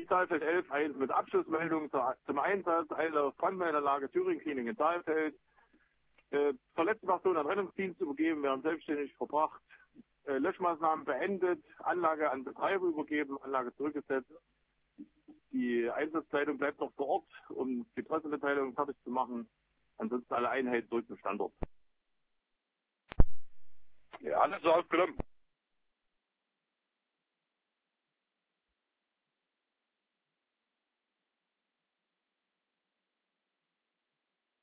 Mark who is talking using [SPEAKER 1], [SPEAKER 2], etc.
[SPEAKER 1] Saalfeld 11 mit Abschlussmeldung zum Einsatz, Eilauf Brandmeldeanlage Thüringen-Klinik in Saalfeld. Verletzte Person an Rettungsdienst übergeben, werden selbstständig verbracht. Löschmaßnahmen beendet, Anlage an Betreiber übergeben, Anlage zurückgesetzt. Die Einsatzleitung bleibt noch vor Ort, um die Pressemitteilung fertig zu machen. Ansonsten alle Einheiten zurück zum Standort.
[SPEAKER 2] Ja, alles aufgenommen.